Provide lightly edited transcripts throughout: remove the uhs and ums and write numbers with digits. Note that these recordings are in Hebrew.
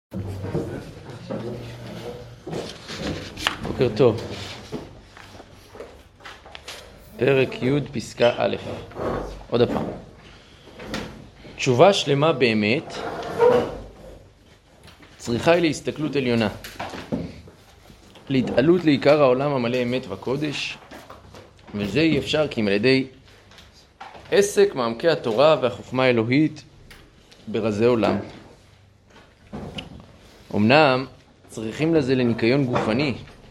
בוקר טוב. פרק י' פסקה א'. עוד הפעם. תשובה שלמה באמת צריכה היא להסתכלות עליונה, להתעלות לעיקר העולם המלא אמת וקודש, וזה אי אפשר כי אם על ידי עסק מעמקי התורה והחוכמה האלוהית ברזי עולם. אמנם צריכים לזה לניקיון גופני,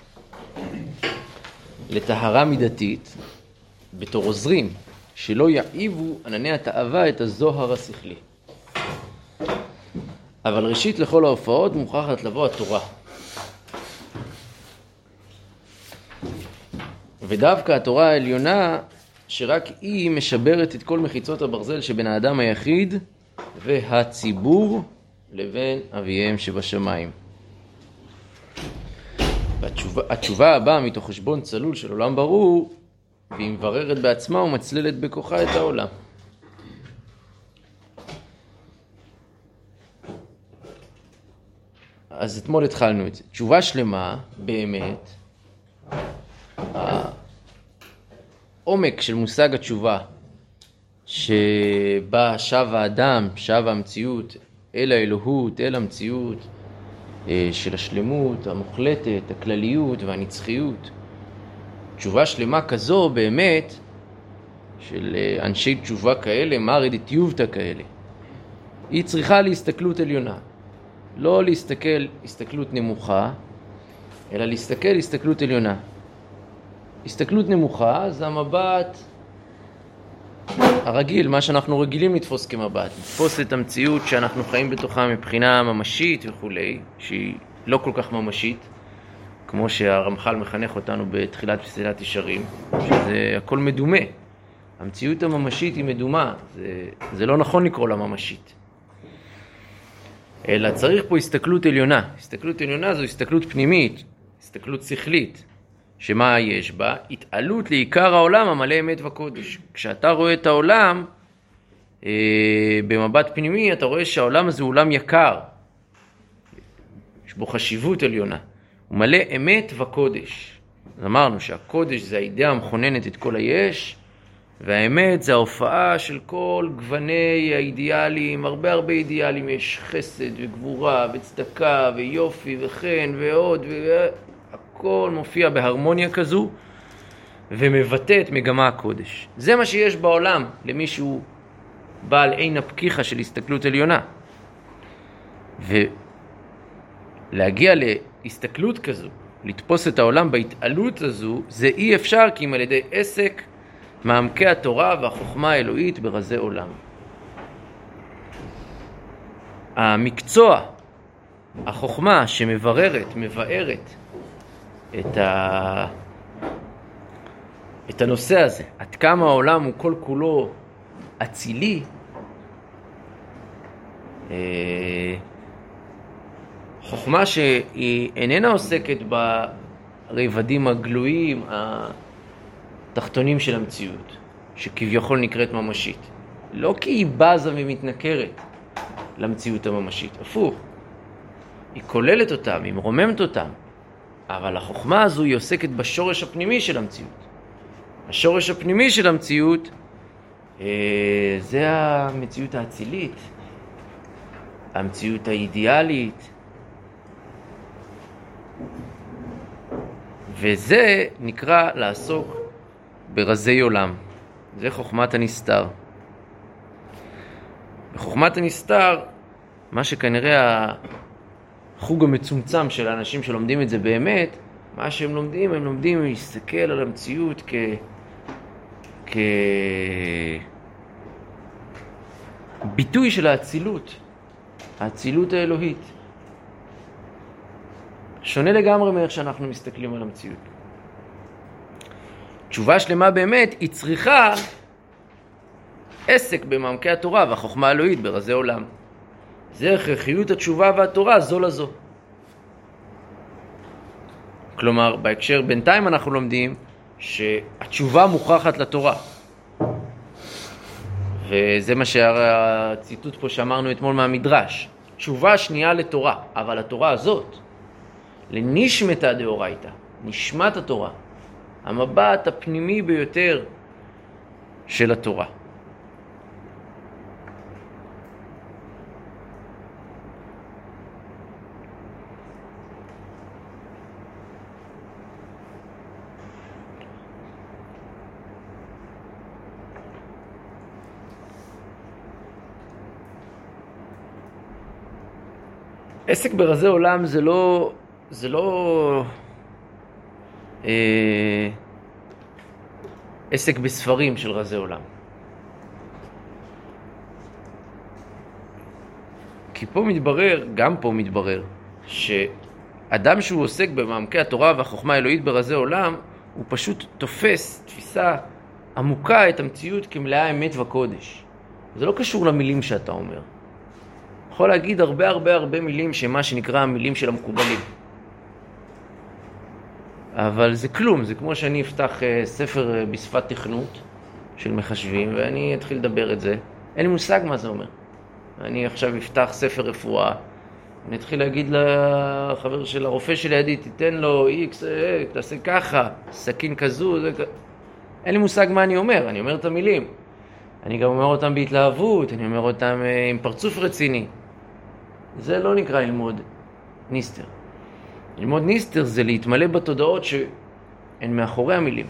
לטהרה מידתית, בתור עוזרים, שלא יעיבו ענני התאווה את הזוהר השכלי. אבל ראשית לכל ההופעות מוכרחת לבוא התורה. ודווקא התורה העליונה, שרק היא משברת את כל מחיצות הברזל שבין האדם היחיד והציבור לבין אביהם שבשמיים. התשובה הבאה מתוך חשבון צלול של עולם ברור, והיא מבררת בעצמה ומצללת בכוחה את העולם. אז אתמול התחלנו את זה. תשובה שלמה באמת, העומק של מושג התשובה, שבה שב האדם, שב המציאות אל האלוהות, אל המציאות של השלמות המוחלטת, הכלליות והנצחיות. תשובה שלמה כזו באמת, של אנשי תשובה כאלה, מרד טיובתא כאלה, היא צריכה להסתכלות עליונה. לא להסתכל הסתכלות נמוכה, אלא להסתכל הסתכלות עליונה. הסתכלות נמוכה זה המבט הרגיל, מה שאנחנו רגילים לתפוס כמבט. לתפוס את המציאות שאנחנו חיים בתוכה מבחינה ממשית וכולי, שהיא לא כל כך ממשית, כמו שהרמח"ל מחנך אותנו בתחילת פסילת ישרים, שזה הכל מדומה. המציאות הממשית היא מדומה, זה לא נכון לקרוא לה ממשית. אלא צריך פה הסתכלות עליונה. הסתכלות עליונה זו הסתכלות פנימית, הסתכלות שכלית, שמה יש בה? התעלות לעיקר העולם המלא אמת וקודש. כשאתה רואה את העולם במבט פנימי, אתה רואה שהעולם הזה הוא עולם יקר, יש בו חשיבות עליונה, הוא מלא אמת וקודש. אז אמרנו שהקודש זה האידאה המכוננת את כל היש, והאמת זה ההופעה של כל גווני האידיאלים. הרבה אידיאלים יש, חסד וגבורה וצדקה ויופי וחן ועוד, הכל מופיע בהרמוניה כזו ומבטא את מגמה הקודש. זה מה שיש בעולם למישהו בעל עין הפקיחה של הסתכלות עליונה. ולהגיע להסתכלות כזו, לתפוס את העולם בהתעלות הזו, זה אי אפשר כי אם על ידי עסק מעמקי התורה והחוכמה האלוהית ברזי עולם. המקצוע, החוכמה שמבררת, מבארת את הנושא הזה, עד כמה העולם הוא כל כולו אצילי, חוכמה שהיא איננה עוסקת ברבדים הגלויים התחתונים של המציאות, שכביכול נקראת ממשית. לא כי היא בזה ומתנכרת למציאות הממשית, הפוך. היא כוללת אותם, היא מרוממת אותם, אבל החוכמה הזו היא עוסקת בשורש הפנימי של המציאות. השורש הפנימי של המציאות זה המציאות האצילית, המציאות האידיאלית, וזה נקרא לעסוק ברזי עולם. זה חוכמת הנסתר. בחוכמת הנסתר, מה שכנראה החוג המצומצם של האנשים שלומדים את זה באמת, מה שהם לומדים, הם לומדים להסתכל על המציאות כביטוי של האצילות האלוהית. שונה לגמרי מאיך שאנחנו מסתכלים על המציאות. תשובה שלמה באמת היא צריכה עסק במעמקי התורה והחוכמה האלוהית ברזי עולם. זה הכרחיות התשובה והתורה זו לזו. כלומר, בהקשר בינתיים אנחנו לומדים שהתשובה מוכרחת לתורה. וזה מה שהציטוט פה שאמרנו אתמול מהמדרש. תשובה שנייה לתורה, אבל התורה הזאת, לנשמתא דאורייתא, נשמת התורה, המבט הפנימי ביותר של התורה. עסק ברזי עולם זה לא עסק בספרים של רזי עולם. כי פה מתברר, גם פה מתברר, שאדם שהוא עוסק במעמקי התורה והחוכמה האלוהית ברזי עולם, הוא פשוט תופס תפיסה עמוקה את המציאות כמלאה אמת וקודש. זה לא קשור למילים שאתה אומר. יכול להגיד הרבה מילים שמה שנקרא המילים של המקובלים. אבל זה כלום, זה כמו שאני אפתח ספר בשפת תכנות של מחשבים ואני אתחיל לדבר את זה. אין לי מושג מה זה אומר. אני עכשיו אפתח ספר רפואה, אני אתחיל להגיד לחבר של הרופא שלידי, תיתן לו X, תעשה ככה, סכין כזו, אין לי מושג מה אני אומר את המילים. אני גם אומר אותם בהתלהבות, אני אומר אותם עם פרצוף רציני. זה לא נקרא ללמוד ניסטר. ללמוד ניסטר זה להתמלא בתודעות שהן מאחורי המילים.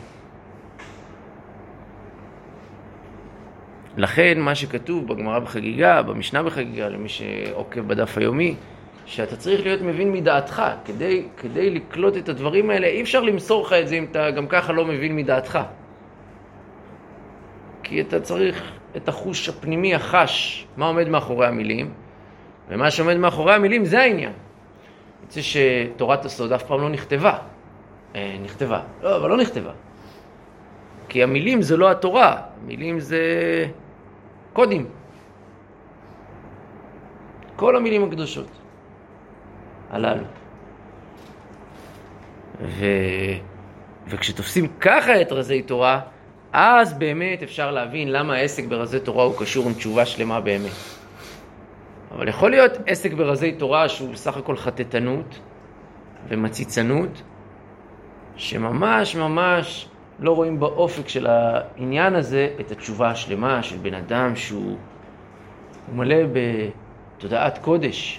לכן מה שכתוב בגמרא בחגיגה, במשנה בחגיגה, למי שעוקב בדף היומי, שאתה צריך להיות מבין מדעתך. כדי לקלוט את הדברים האלה, אי אפשר למסור לך את זה אם אתה גם ככה לא מבין מדעתך. כי אתה צריך את החוש הפנימי, החש, מה עומד מאחורי המילים, ומה שעומד מאחורי המילים זה העניין. יוצא שתורת הסוד אף פעם לא נכתבה. נכתבה. לא, אבל לא נכתבה. כי המילים זה לא התורה, המילים זה קודים. כל המילים הקדושות הללו. וכשתופסים ככה את רזי תורה, אז באמת אפשר להבין למה העסק ברזי תורה הוא קשור עם תשובה שלמה באמת. אבל יכול להיות עסק ברזי תורה שהוא בסך הכל חטטנות ומציצנות, שממש לא רואים באופק של העניין הזה את התשובה השלמה של בן אדם שהוא מלא בתודעת קודש.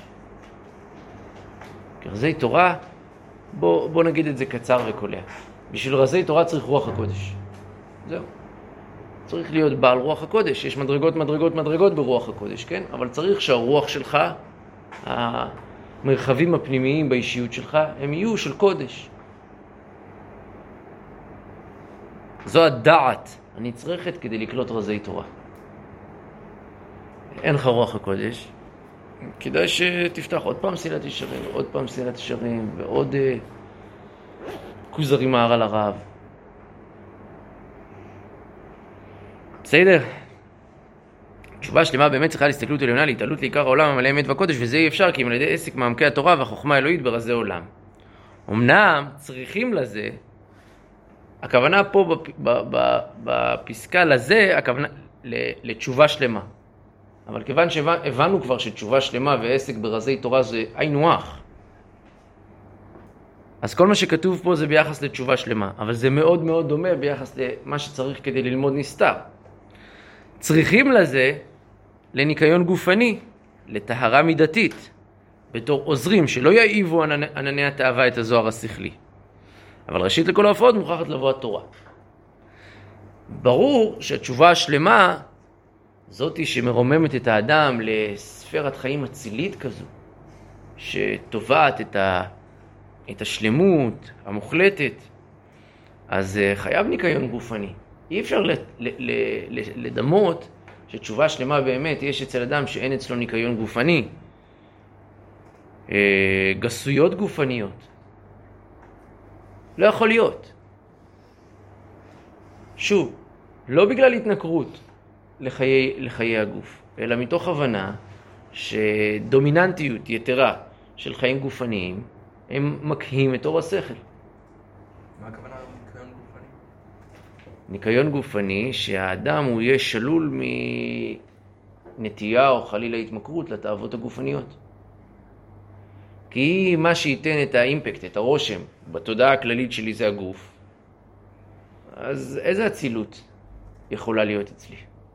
רזי תורה, בוא נגיד את זה קצר וקולע. בשביל רזי תורה צריך רוח הקודש. זהו. צריך להיות בעל רוח הקודש. יש מדרגות ברוח הקודש, כן? אבל צריך שהרוח שלך, המרחבים הפנימיים באישיות שלך, הם יהיו של קודש. זו הדעת הנצרכת כדי לקלוט רזי תורה. אין לך רוח הקודש, כדאי שתפתח עוד פעם סילת ישרים, ועוד פעם סילת ישרים, ועוד כוזרי מהר על הרב. בסדר? תשובה שלמה באמת צריכה להסתכלות עליונה, להתעלות לעיקר העולם המלא אמת וקודש, וזה אי אפשר כי אם על ידי עסק מעמקי התורה והחוכמה האלוהית ברזי עולם. אמנם צריכים לזה, הכוונה פה בפסקה לזה, הכוונה לתשובה שלמה. אבל כיוון שהבנו כבר שתשובה שלמה ועסק ברזי תורה זה היינו הך, אז כל מה שכתוב פה זה ביחס לתשובה שלמה, אבל זה מאוד מאוד דומה ביחס למה שצריך כדי ללמוד נסתר. צריכים לזה לניקיון גופני, לטהרה מידתית, בתור עוזרים שלא יעיבו ענני התאווה את הזוהר השכלי. אבל ראשית לכל ההופעות מוכרחת לבוא התורה. ברור שהתשובה השלמה זאתי שמרוממת את האדם לספרת חיים אצילית כזו, שטובעת את השלמות המוחלטת, אז חייב ניקיון גופני. אי אפשר לדמות שתשובה שלמה באמת יש אצל אדם שאין אצלו ניקיון גופני. גסויות גופניות. לא יכול להיות. שוב, לא בגלל התנכרות לחיי הגוף, אלא מתוך הבנה שדומיננטיות יתרה של חיים גופניים הם מקהים את אור השכל. מה הכוונה ניקיון גופני? ניקיון גופני שהאדם הוא יהיה שלול מנטייה או חלילה התמכרות לתאוות הגופניות. כי מה שייתן את האימפקט, את הרושם, בתודעה הכללית שלי זה הגוף. אז איזה אצילות יכולה להיות אצלי?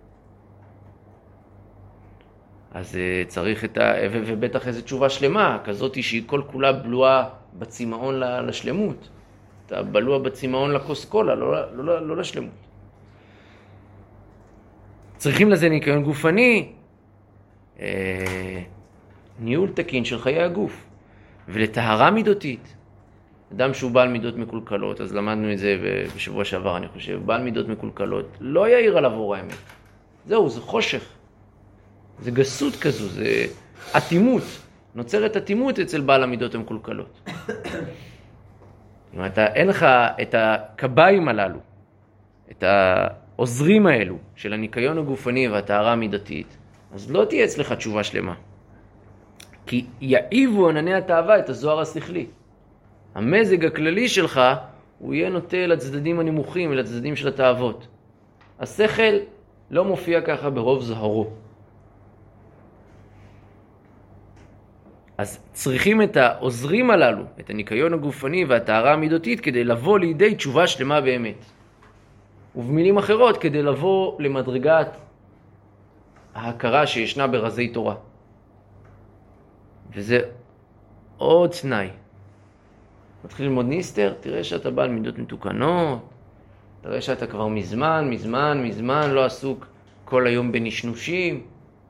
אז צריך ובטח איזו תשובה שלמה, כזאת שהיא כל כולה בלועה בצמאון לשלמות. אתה בלוע בצמאון לכוס קולה, לא לשלמות. צריכים לזה ניקיון גופני, ניהול תקין של חיי הגוף, ולטהרה מידותית. אדם שהוא בעל מידות מקולקלות, אז למדנו את זה בשבוע שעבר, אני חושב, בעל מידות מקולקלות, לא יאיר עליו אור האמת. זהו, זה חושך. זה גסות כזו, זה אטימות. נוצרת אטימות אצל בעל המידות המקולקלות. אם אין לך את הקביים הללו, את העוזרים האלו של הניקיון הגופני והטהרה המידתית, אז לא תהיה אצלך תשובה שלמה. כי יעיבו ענני התאווה את הזוהר השכלי. המזג הכללי שלך הוא יהיה נוטה לצדדים הנמוכים ולצדדים של התאוות. השכל לא מופיע ככה ברוב זוהרו. אז צריכים את העוזרים הללו, את הניקיון הגופני והטהרה המידותית, כדי לבוא לידי תשובה שלמה באמת. ובמילים אחרות, כדי לבוא למדרגת ההכרה שישנה ברזי תורה. וזה עוד תנאי. מתחיל ללמוד ניסטר, תראה שאתה בעל מידות מתוקנות, תראה שאתה כבר מזמן לא עסוק כל היום בנשנושים.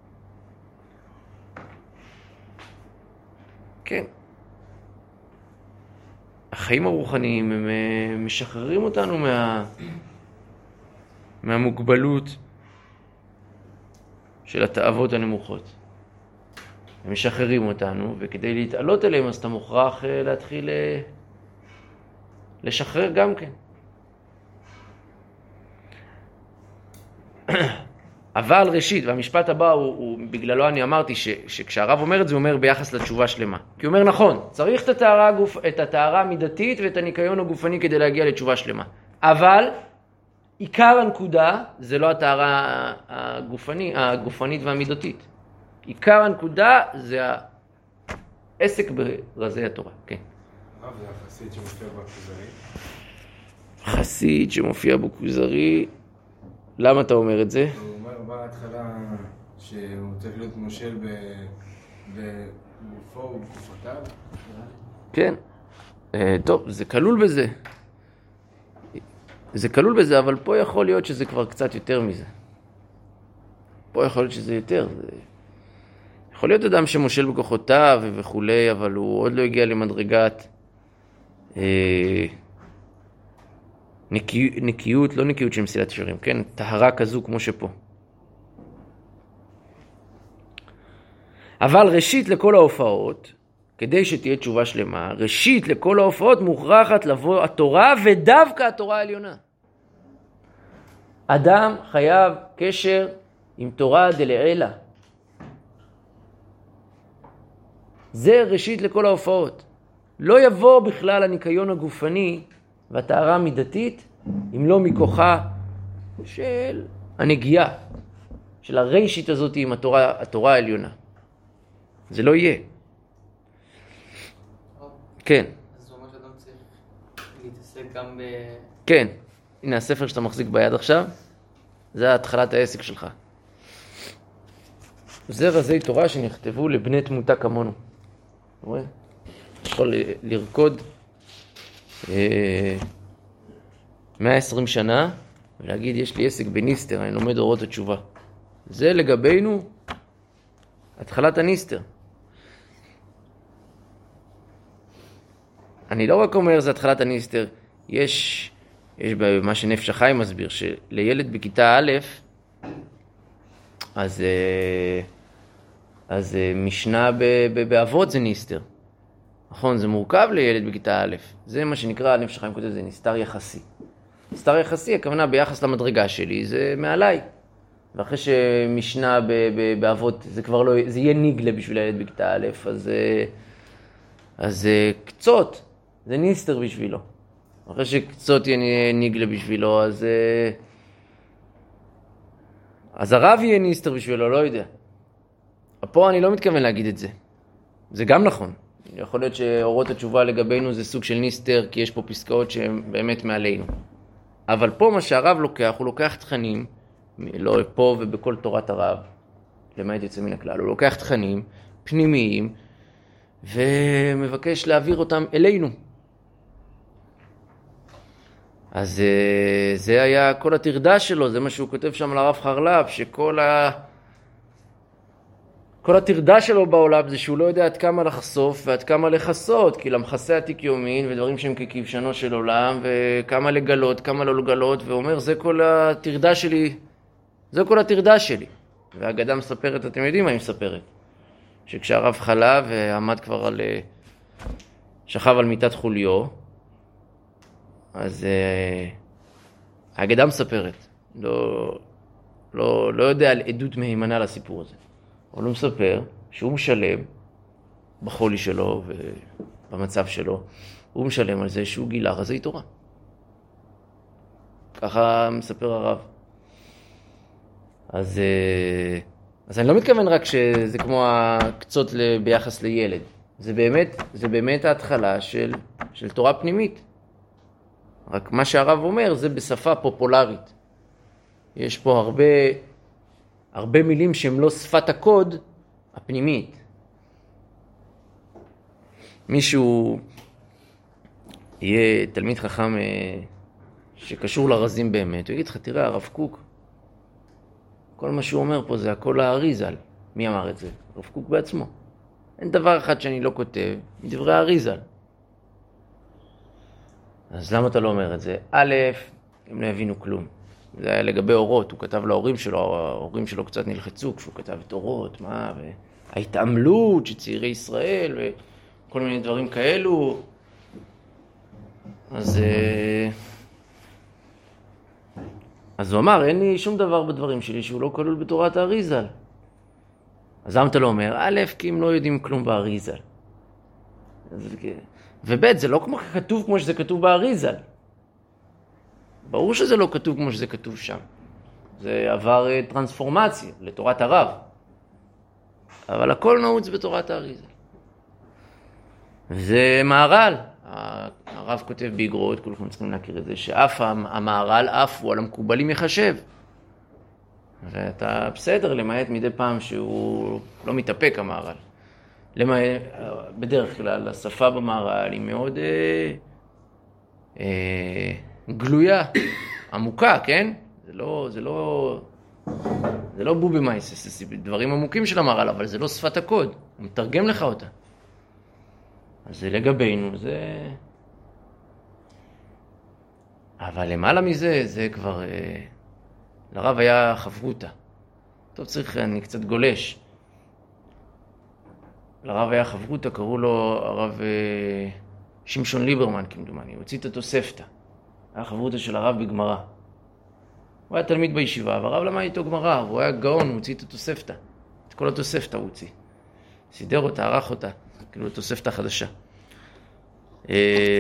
כן. החיים הרוחניים הם משחררים אותנו מהמוגבלות של התאוות הנמוכות. הם משחררים אותנו, וכדי להתעלות אליהם אז אתה מוכרח להתחיל לשחרר גם כן. אבל ראשית, והמשפט הבא הוא בגללו אני אמרתי שכשהרב אומר את זה, הוא אומר ביחס לתשובה שלמה. כי הוא אומר נכון, צריך את הטהרה המידתית ואת הניקיון הגופני כדי להגיע לתשובה שלמה. אבל עיקר הנקודה זה לא הטהרה הגופנית והמידתית. עיקר הנקודה זה העסק ברזי התורה. כן. הרב, זה החסיד שמופיע בכוזרי? חסיד שמופיע בכוזרי, למה אתה אומר את זה? הוא אומר בהתחלה שהוא צריך להיות מושל בגופו ובגופותיו. כן. טוב, זה כלול בזה. זה כלול בזה, אבל פה יכול להיות שזה כבר קצת יותר מזה. פה יכול להיות שזה יותר. יכול להיות אדם שמושל בכוחותיו וכולי, אבל הוא עוד לא הגיע למדרגת נקיות, לא נקיות של מסילת ישרים, כן? טהרה כזו כמו שפה. אבל ראשית לכל ההופעות, כדי שתהיה תשובה שלמה, ראשית לכל ההופעות מוכרחת לבוא התורה, ודווקא התורה העליונה. אדם חייב קשר עם תורה דלעילה. זה ראשית לכל ההופעות. לא יבוא בכלל הניקיון הגופני והטהרה המידתית, אם לא מכוחה של הנגיעה, של הראשית הזאת עם התורה העליונה. זה לא יהיה. כן. אז זאת אומרת שאדם צריך להתעסק גם כן. הנה הספר שאתה מחזיק ביד עכשיו, זה התחלת העסק שלך. זה רזי תורה שנכתבו לבני תמותה כמונו. רואה? יכול לרקוד 120 שנה ולהגיד יש לי עסק בניסטר, אני לומד אורות התשובה. זה לגבינו התחלת הניסטר. אני לא רק אומר זה התחלת הניסטר, יש במה שנפש החיים מסביר, שלילד בכיתה א', אז משנה באבות זה ניסטר. נכון, זה מורכב לילד בכיתה א'. זה מה שנקרא, נפש החיים כותב, זה נסתר יחסי. נסתר יחסי, הכוונה ביחס למדרגה שלי, זה מעליי. ואחרי שמשנה באבות, זה כבר לא, זה יהיה ניגלה בשביל הילד בכיתה א', אז קצות, זה ניסטר בשבילו. אחרי שקצות יהיה ניגלה בשבילו, אז הרב יהיה ניסטר בשבילו, לא יודע. פה אני לא מתכוון להגיד את זה. זה גם נכון. יכול להיות שאורות התשובה לגבינו זה סוג של ניסטר, כי יש פה פסקאות שהן באמת מעלינו. אבל פה מה שהרב לוקח, הוא לוקח תכנים, לא פה ובכל תורת הרב, למעט יוצא מן הכלל, הוא לוקח תכנים פנימיים, ומבקש להעביר אותם אלינו. אז זה היה כל התרדה שלו, זה מה שהוא כותב שם לרב חרל"פ, שכל כל התרדה שלו בעולם זה שהוא לא יודע עד כמה לחשוף ועד כמה לחסות, כי למחסה עתיק יומין ודברים שהם ככבשנו של עולם, וכמה לגלות, כמה לא לגלות, ואומר זה כל התרדה שלי, זה כל התרדה שלי. והאגדה מספרת, אתם יודעים מה היא מספרת? שכשהרב חלה ועמד כבר על, שכב על מיטת חוליו, אז האגדה מספרת, לא יודע על עדות מהימנה לסיפור הזה. אבל הוא מספר שהוא משלם בחולי שלו ובמצב שלו, הוא משלם על זה שהוא גילה רזי תורה. ככה מספר הרב. אז אני לא מתכוון רק שזה כמו הקצות ביחס לילד. זה באמת ההתחלה של תורה פנימית. רק מה שהרב אומר זה בשפה פופולרית. יש פה הרבה מילים שהן לא שפת הקוד הפנימית. מישהו יהיה תלמיד חכם שקשור לרזים באמת, הוא יגיד לך, תראה, הרב קוק, כל מה שהוא אומר פה זה הכל האריזל. מי אמר את זה? הרב קוק בעצמו. אין דבר אחד שאני לא כותב מדברי האריזל. אז למה אתה לא אומר את זה? א', הם לא הבינו כלום. זה היה לגבי אורות, הוא כתב להורים שלו, ההורים שלו קצת נלחצו כשהוא כתב את אורות, ההתעמלות שצעירי ישראל וכל מיני דברים כאלו. אז הוא אמר, אין לי שום דבר בדברים שלי שהוא לא כלול בתורת האריזל. אז למה אתה לא אומר? א', כי הם לא יודעים כלום באריזל. וב', זה לא כתוב כמו שזה כתוב באריזל. ברור שזה לא כתוב כמו שזה כתוב שם. זה עבר טרנספורמציה לתורת הרב. אבל הכל נעוץ בתורת האריזל. זה מהר"ל. הרב כותב באגרות, כולכם צריכים להכיר את זה, שאף המהר"ל, אף הוא על המקובלים יחשב. ואתה בסדר, למעט מדי פעם שהוא לא מתאפק המהר"ל. בדרך כלל, השפה במהר"ל היא מאוד גלויה, עמוקה, כן? זה לא בובי מייסס, זה דברים עמוקים של המהר"ל, אבל זה לא שפת הקוד, הוא מתרגם לך אותה. אז זה לגבינו, זה... אבל למעלה מזה, זה כבר... לרב היה חברותה. טוב, אני קצת גולש. לרב היה חברותה, קראו לו הרב שמשון ליברמן, כמדומני. הוא הוציא את התוספתא. היה חברותה של הרב בגמרא. הוא היה תלמיד בישיבה, והרב למד איתו גמרא, והוא היה גאון, הוא הוציא את התוספתא. את כל התוספתא הוא הוציא. סידר אותה, ערך אותה, כאילו התוספתא חדשה. זה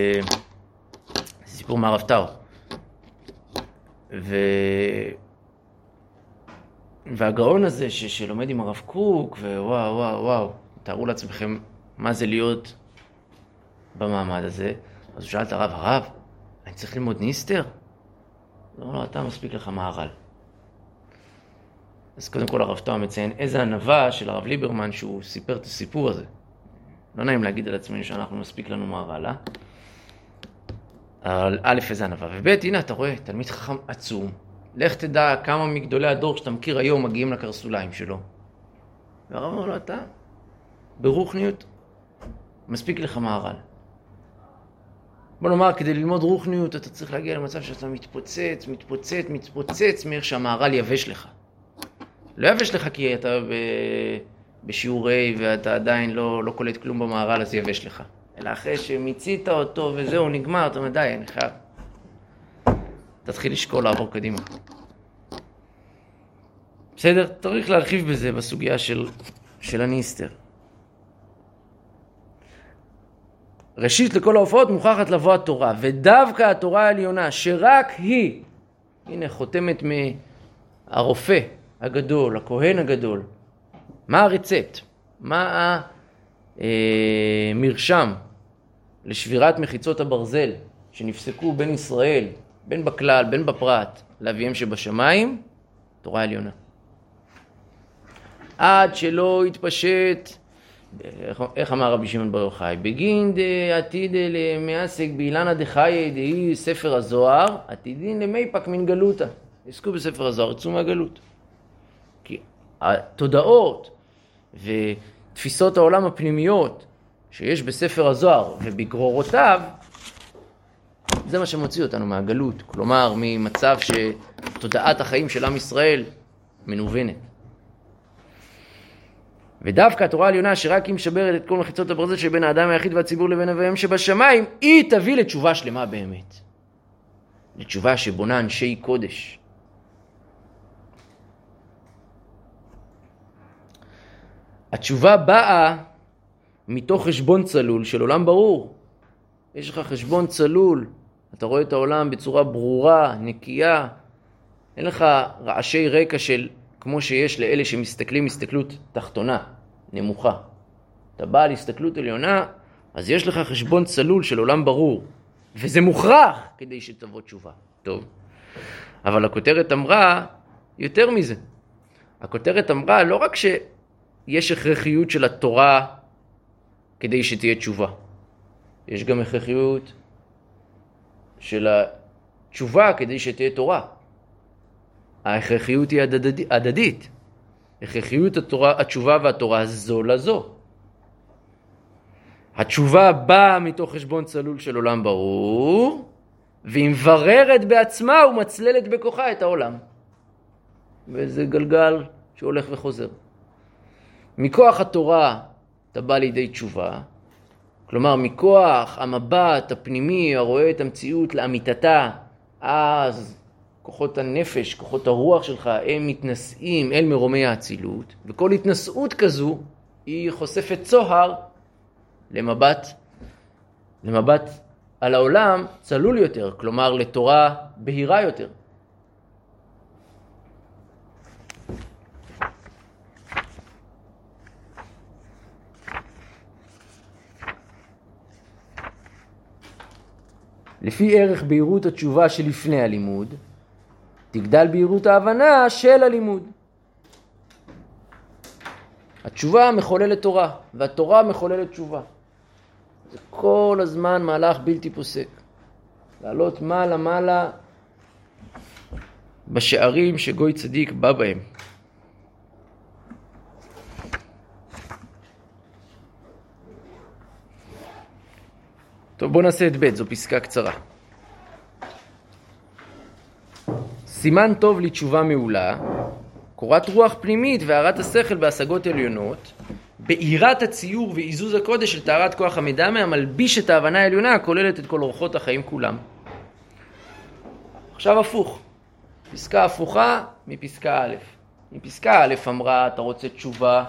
סיפור מהרב טאו. והגאון הזה שלומד עם הרב קוק, ווואו, וואו, וואו, תארו לעצמכם מה זה להיות במעמד הזה. אז הוא שאל את הרב, אני צריך ללמוד ניסטר? לא, אתה מספיק לך מהר"ל. אז קודם כל הרב טאו מציין איזה ענווה של הרב ליברמן שהוא סיפר את הסיפור הזה. לא נעים להגיד על עצמנו שאנחנו מספיק לנו מהר"ל, אבל א', איזה ענווה. וב', הנה אתה רואה, תלמיד חכם עצום. לך תדע כמה מגדולי הדור שאתה מכיר היום מגיעים לקרסוליים שלו. והרב אמר לו, אתה ברוחניות מספיק לך מהר"ל. בוא נאמר, כדי ללמוד רוחניות אתה צריך להגיע למצב שאתה מתפוצץ מאיך שהמהר"ל יבש לך. לא יבש לך כי אתה בשיעורי ואתה עדיין לא קולט כלום במהר"ל, אז יבש לך. אלא אחרי שמיצית אותו וזהו, נגמר, אתה אומר, די, אני חייב. תתחיל לשקול לעבור קדימה. בסדר? צריך להרחיב בזה בסוגיה של הניסטר. ראשית לכל ההופעות מוכרחת לבוא התורה, ודווקא התורה העליונה, שרק היא, הנה חותמת מהרופא הגדול, הכהן הגדול. מה הרצפט? מה מרשם לשבירת מחיצות הברזל שנפסקו בין ישראל, בין בכלל, בין בפרט, לאביהם שבשמיים, תורה עליונה. עד שלא יתפשט, איך אמר רבי שמעון בר יוחאי? בגין עתיד למעסק באילנה דחיה דהי ספר הזוהר, עתידין למייפק מן גלותה. עסקו בספר הזוהר, יצאו מהגלות. כי התודעות ותפיסות העולם הפנימיות שיש בספר הזוהר ובגרורותיו, זה מה שמוציא אותנו מהגלות. כלומר, ממצב שתודעת החיים של עם ישראל מנוונת. ודווקא התורה העליונה שרק היא משברת את כל מחיצות הברזל שבין האדם היחיד והציבור לבין אביהם שבשמיים, היא תביא לתשובה שלמה באמת. לתשובה שבונה אנשי קודש. התשובה באה מתוך חשבון צלול של עולם ברור. יש לך חשבון צלול, אתה רואה את העולם בצורה ברורה, נקייה. אין לך רעשי רקע של כמו שיש לאלה שמסתכלים הסתכלות תחתונה, נמוכה. אתה בא להסתכלות עליונה, אז יש לך חשבון צלול של עולם ברור. וזה מוכרח כדי שתבוא תשובה. טוב. אבל הכותרת אמרה יותר מזה. הכותרת אמרה לא רק שיש הכרחיות של התורה כדי שתהיה תשובה. יש גם הכרחיות של התשובה כדי שתהיה תורה. ההכרחיות היא הדדית. הכרחיות התשובה והתורה זו לזו. התשובה באה מתוך חשבון צלול של עולם ברור, והיא מבררת בעצמה ומצללת בכוחה את העולם. וזה גלגל שהולך וחוזר. מכוח התורה אתה בא לידי תשובה, כלומר מכוח המבט הפנימי הרואה את המציאות לאמיתתה, אז כוחות הנפש, כוחות הרוח שלך, הם מתנשאים אל מרומי האצילות, וכל התנשאות כזו היא חושפת צוהר למבט על העולם צלול יותר, כלומר לתורה בהירה יותר. לפי ערך בהירות התשובה שלפני הלימוד, תגדל בהירות ההבנה של הלימוד. התשובה מחוללת תורה, והתורה מחוללת תשובה. זה כל הזמן מהלך בלתי פוסק. לעלות מעלה בשערים שגוי צדיק בא בהם. טוב, בוא נעשה את ב', זו פסקה קצרה. סימן טוב לתשובה מעולה, קורת רוח פנימית והארת השכל בהשגות עליונות, בעירת הציור ועיזוז הקודש של טהרת כוח המדמה, המלביש את ההבנה העליונה, הכוללת את כל אורחות החיים כולם. עכשיו הפוך, פסקה הפוכה מפסקה א'. מפסקה א' אמרה, אתה רוצה תשובה,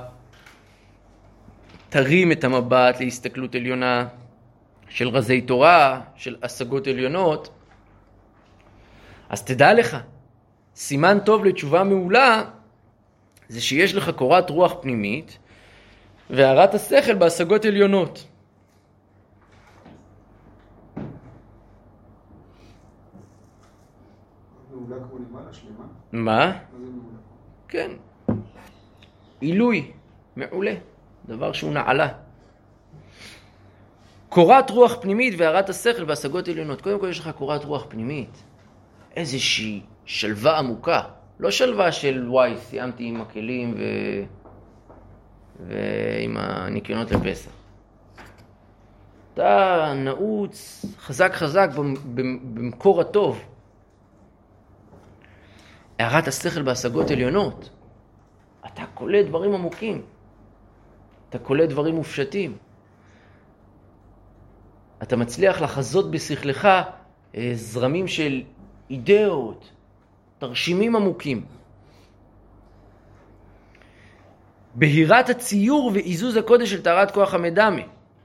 תרים את המבט להסתכלות עליונה של רזי תורה, של השגות עליונות, אז תדע לך, סימן טוב לתשובה מעולה, זה שיש לך קורת רוח פנימית, והארת השכל בהשגות עליונות. מעולה כמו למעלה, שלמה? מה? מה זה מעולה? כן. עילוי, מעולה. דבר שהוא נעלה. קורת רוח פנימית והארת השכל בהשגות עליונות. קודם כל יש לך קורת רוח פנימית. איזושהי שלווה עמוקה. לא שלווה של וואי, סיימתי עם הכלים ועם הניקיונות לפסח. אתה נעוץ חזק במקור הטוב. הארת השכל בהשגות עליונות. אתה קולט דברים עמוקים. אתה קולט דברים מופשטים. אתה מצליח לחזות בשכלך זרמים של אידאות, תרשימים עמוקים. בהירת הציור ועיזוז הקודש של טהרת כוח המדמה.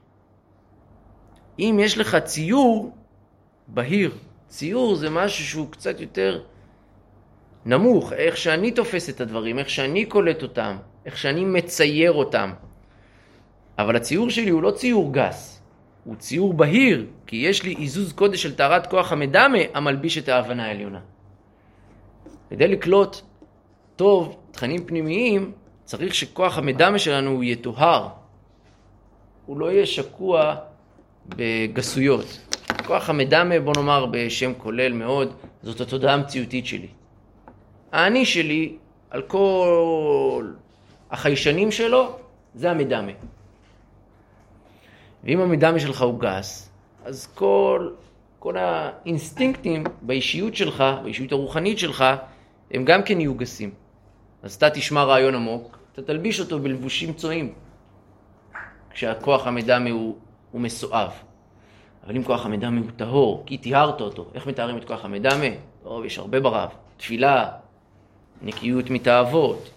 אם יש לך ציור בהיר, ציור זה משהו שהוא קצת יותר נמוך, איך שאני תופס את הדברים, איך שאני קולט אותם, איך שאני מצייר אותם. אבל הציור שלי הוא לא ציור גס, הוא ציור בהיר, כי יש לי איזוז קודש של טהרת כוח המדמה המלביש את ההבנה העליונה. כדי לקלוט טוב תכנים פנימיים, צריך שכוח המדמה שלנו הוא יטוהר. הוא לא יהיה שקוע בגסויות. כוח המדמה, בוא נאמר בשם כולל מאוד, זאת התודעה המציאותית שלי. האני שלי, על כל החיישנים שלו, זה המדמה. ואם המדמה שלך הוא גס, אז כל האינסטינקטים באישיות שלך, באישיות הרוחנית שלך, הם גם כן יהיו גסים. אז אתה תשמע רעיון עמוק, אתה תלביש אותו בלבושים צועים, כשהכוח המדמה הוא מסואב. אבל אם כוח המדמה הוא טהור, כי תיארת אותו, איך מתארים את כוח המדמה? טוב, יש הרבה ברב. תפילה, נקיות מתאוות,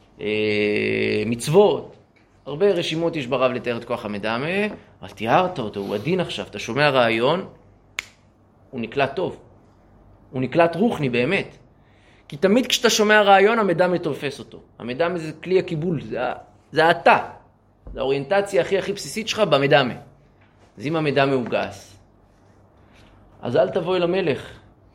מצוות, הרבה רשימות יש ברב לתאר את כוח המדמה, אבל תיארת אותו, הוא עדין עכשיו, אתה שומע רעיון, הוא נקלט טוב. הוא נקלט רוחני באמת. כי תמיד כשאתה שומע רעיון, המדמה תופס אותו. המדמה זה כלי הקיבול, זה אתה. זה האוריינטציה הכי בסיסית שלך במדמה. אז אם המדמה הוא גס, אז אל תבוא אל המלך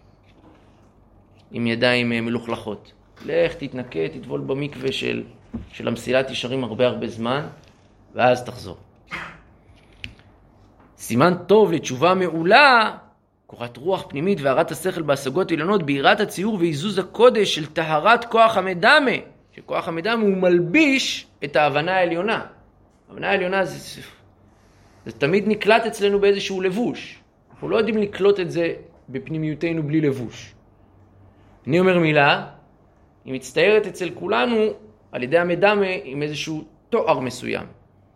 עם ידיים מלוכלכות. לך, תתנקה, תטבול במקווה של המסילת ישרים הרבה זמן, ואז תחזור. סימן טוב לתשובה מעולה, קורת רוח פנימית והרת השכל בהשגות עליונות, ביראת הציור ואיזוז הקודש של טהרת כוח המדמה, שכוח המדמה הוא מלביש את ההבנה העליונה. ההבנה העליונה זה תמיד נקלט אצלנו באיזשהו לבוש. אנחנו לא יודעים לקלוט את זה בפנימיותנו בלי לבוש. אני אומר מילה, היא מצטיירת אצל כולנו על ידי המדמה עם איזשהו תואר מסוים.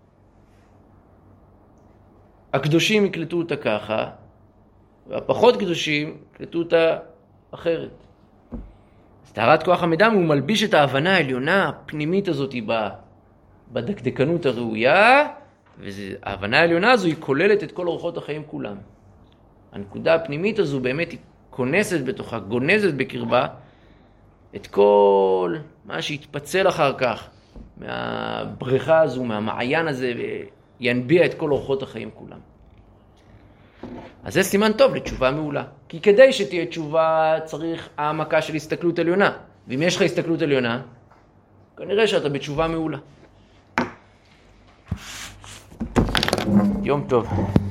הקדושים יקלטו אותה ככה, והפחות קדושים יקלטו אותה אחרת. אז טהרת כוח המדמה הוא מלביש את ההבנה העליונה הפנימית הזאת בדקדקנות הראויה, וההבנה העליונה הזו היא כוללת את כל אורחות החיים כולם. הנקודה הפנימית הזו באמת היא כונסת בתוכה, גונזת בקרבה, את כל מה שיתפצל אחר כך מהבריכה הזו, מהמעיין הזה, וינביע את כל אורחות החיים כולם. אז זה סימן טוב לתשובה מעולה. כי כדי שתהיה תשובה צריך העמקה של הסתכלות עליונה. ואם יש לך הסתכלות עליונה, כנראה שאתה בתשובה מעולה. יום טוב.